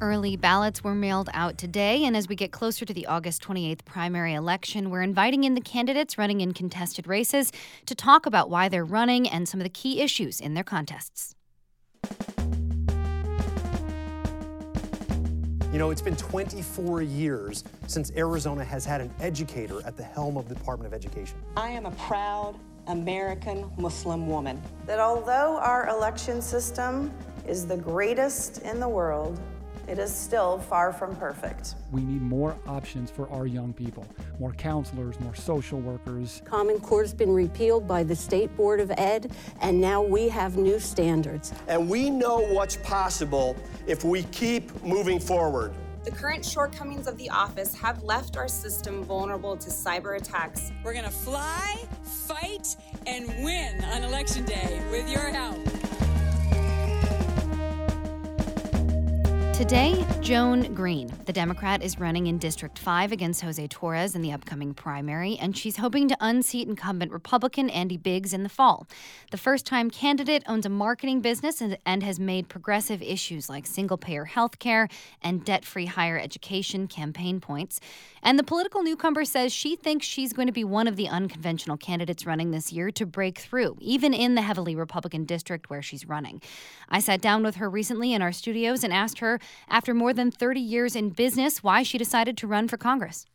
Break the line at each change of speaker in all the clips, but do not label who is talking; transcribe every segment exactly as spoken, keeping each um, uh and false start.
Early ballots were mailed out today, and as we get closer to the August twenty-eighth primary election, we're inviting in the candidates running in contested races to talk about why they're running and some of the key issues in their contests.
You know, it's been twenty-four years since Arizona has had an educator at the helm of the Department of Education.
I am a proud American Muslim woman.
That although our election system is the greatest in the world, it is still far from perfect.
We need more options for our young people, more counselors, more social workers.
Common Core's been repealed by the State Board of Ed, and now we have new standards.
And we know what's possible if we keep moving forward.
The current shortcomings of the office have left our system vulnerable to cyber attacks.
We're gonna fly, fight, and win on Election Day with your help.
Today, Joan Green, the Democrat, is running in District five against Jose Torres in the upcoming primary, and she's hoping to unseat incumbent Republican Andy Biggs in the fall. The first-time candidate owns a marketing business and, and has made progressive issues like single-payer health care and debt-free higher education campaign points. And the political newcomer says she thinks she's going to be one of the unconventional candidates running this year to break through, even in the heavily Republican district where she's running. I sat down with her recently in our studios and asked her, after more than thirty years in business, why she decided to run for Congress.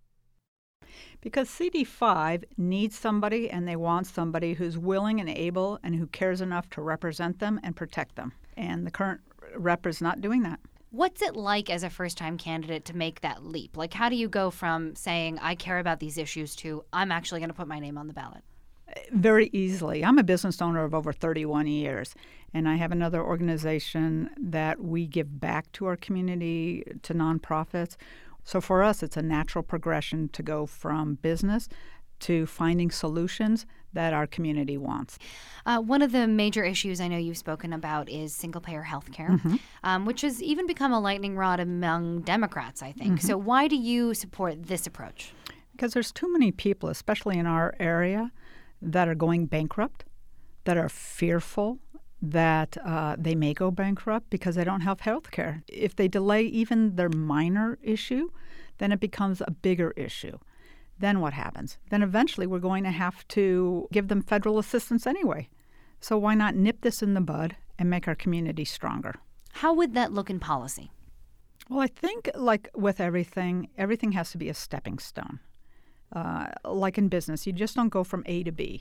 Because C D five needs somebody, and they want somebody who's willing and able and who cares enough to represent them and protect them. And the current rep is not doing that.
What's it like as a first-time candidate to make that leap? Like, how do you go from saying, I care about these issues, to I'm actually going to put my name on the ballot?
Very easily. I'm a business owner of over thirty-one years, and I have another organization that we give back to our community, to nonprofits. So for us, it's a natural progression to go from business to finding solutions that our community wants.
Uh, one of the major issues I know you've spoken about is single-payer health care,
mm-hmm.
um, which has even become a lightning rod among Democrats, I think.
Mm-hmm.
So why do you support this approach?
Because there's too many people, especially in our area, that are going bankrupt, that are fearful that uh, they may go bankrupt because they don't have health care. If they delay even their minor issue, then it becomes a bigger issue. Then what happens? Then eventually we're going to have to give them federal assistance anyway. So why not nip this in the bud and make our community stronger?
How would that look in policy?
Well, I think like with everything, everything has to be a stepping stone. Uh, like in business, you just don't go from A to B.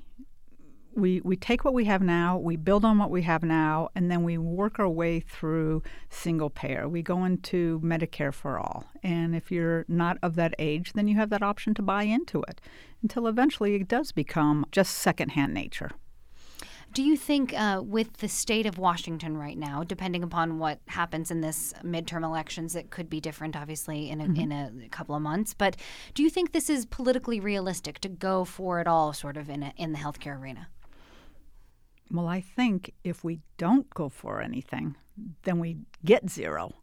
We we take what we have now, we build on what we have now, and then we work our way through single payer. We go into Medicare for all. And if you're not of that age, then you have that option to buy into it until eventually it does become just secondhand nature.
Do you think uh, with the state of Washington right now, depending upon what happens in this midterm elections, it could be different, obviously, in a, mm-hmm. in a couple of months, but do you think this is politically realistic to go for it all sort of in, a, in the healthcare arena?
Well, I think if we don't go for anything, then we get zero.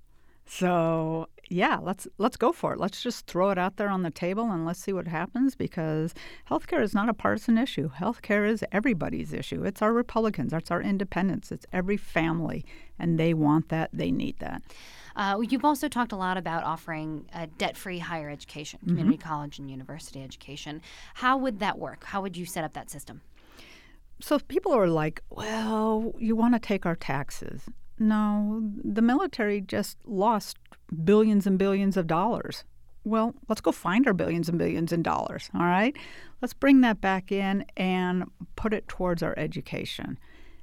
So, yeah, let's let's go for it. Let's just throw it out there on the table and let's see what happens, because healthcare is not a partisan issue. Healthcare is everybody's issue. It's our Republicans. It's our independents. It's every family, and they want that. They need that.
Uh, you've also talked a lot about offering a debt-free higher education, community
mm-hmm.
college and university education. How would that work? How would you set up that system?
So people are like, well, you want to take our taxes. No, the military just lost billions and billions of dollars. Well, let's go find our billions and billions in dollars, all right? Let's bring that back in and put it towards our education.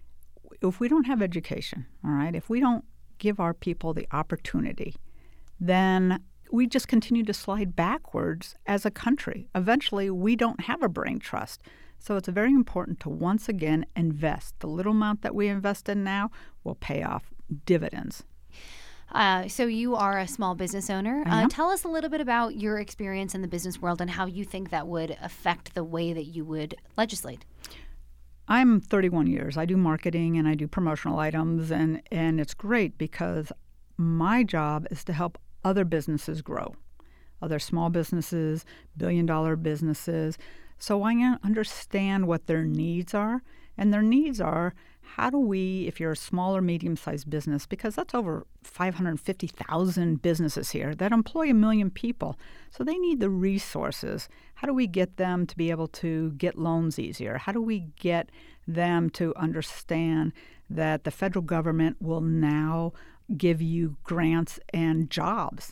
If we don't have education, all right, if we don't give our people the opportunity, then we just continue to slide backwards as a country. Eventually, we don't have a brain trust. So it's very important to once again invest. The little amount that we invest in now will pay off dividends.
Uh, so you are a small business owner. Uh, tell us a little bit about your experience in the business world and how you think that would affect the way that you would legislate.
I'm thirty-one years. I do marketing and I do promotional items, and, and it's great because my job is to help other businesses grow, other small businesses, billion-dollar businesses. So I understand what their needs are, and their needs are, how do we, if you're a small or medium-sized business, because that's over five hundred fifty thousand businesses here that employ a million people, so they need the resources. How do we get them to be able to get loans easier? How do we get them to understand that the federal government will now give you grants and jobs?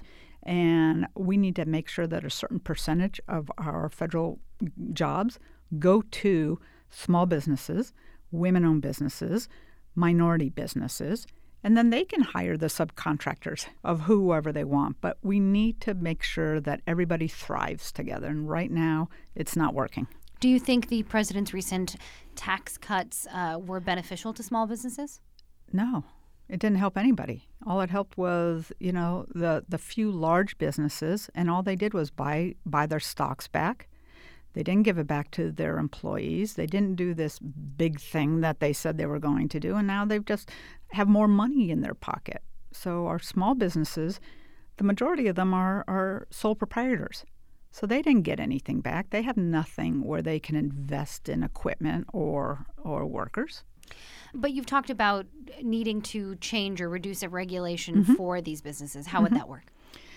And we need to make sure that a certain percentage of our federal jobs go to small businesses, women-owned businesses, minority businesses, and then they can hire the subcontractors of whoever they want. But we need to make sure that everybody thrives together. And right now, it's not working.
Do you think the president's recent tax cuts uh, were beneficial to small businesses?
No, it didn't help anybody. All it helped was, you know, the, the few large businesses, and all they did was buy buy their stocks back. They didn't give it back to their employees. They didn't do this big thing that they said they were going to do, and now they've just have more money in their pocket. So our small businesses, the majority of them are, are sole proprietors. So they didn't get anything back. They have nothing where they can invest in equipment or or workers.
But you've talked about needing to change or reduce a regulation
Mm-hmm.
for these businesses. How
Mm-hmm.
would that work?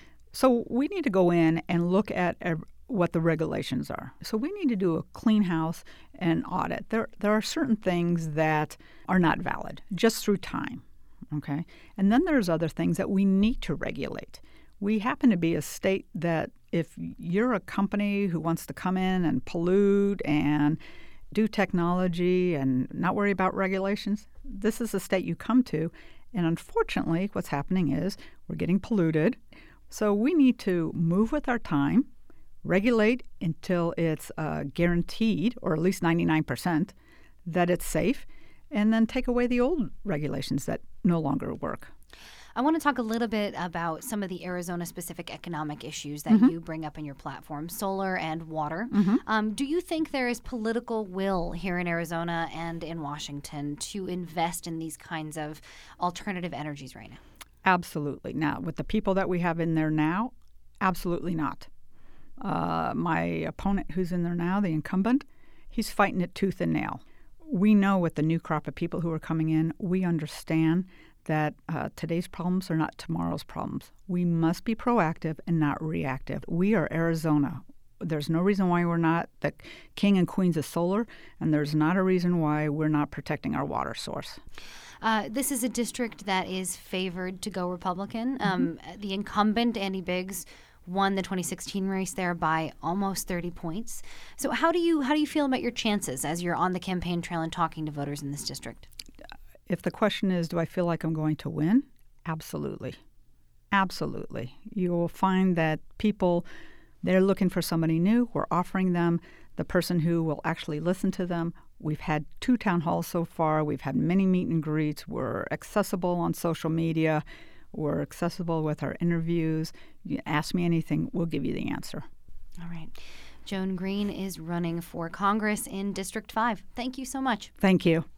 So we need to go in and look at ev- what the regulations are. So we need to do a clean house and audit. There, there are certain things that are not valid just through time, okay? And then there's other things that we need to regulate. We happen to be a state that if you're a company who wants to come in and pollute and do technology and not worry about regulations, this is the state you come to. And unfortunately, what's happening is we're getting polluted. So we need to move with our time, regulate until it's uh, guaranteed, or at least ninety-nine percent, that it's safe, and then take away the old regulations that no longer work.
I want to talk a little bit about some of the Arizona-specific economic issues that
Mm-hmm.
you bring up in your platform, solar and water.
Mm-hmm.
Um, do you think there is political will here in Arizona and in Washington to invest in these kinds of alternative energies right now?
Absolutely. Now, with the people that we have in there now, absolutely not. Uh, my opponent who's in there now, the incumbent, he's fighting it tooth and nail. We know with the new crop of people who are coming in, we understand that uh, today's problems are not tomorrow's problems. We must be proactive and not reactive. We are Arizona. There's no reason why we're not the king and queens of solar, and there's not a reason why we're not protecting our water source.
Uh, this is a district that is favored to go Republican.
Mm-hmm.
Um, the incumbent, Andy Biggs, won the twenty sixteen race there by almost thirty points. So how do you how do you feel about your chances as you're on the campaign trail and talking to voters in this district?
If the question is, do I feel like I'm going to win? Absolutely. Absolutely. You will find that people, they're looking for somebody new. We're offering them the person who will actually listen to them. We've had two town halls so far. We've had many meet and greets. We're accessible on social media. We're accessible with our interviews. You ask me anything, we'll give you the answer.
All right. Joan Green is running for Congress in District five. Thank you so much.
Thank you.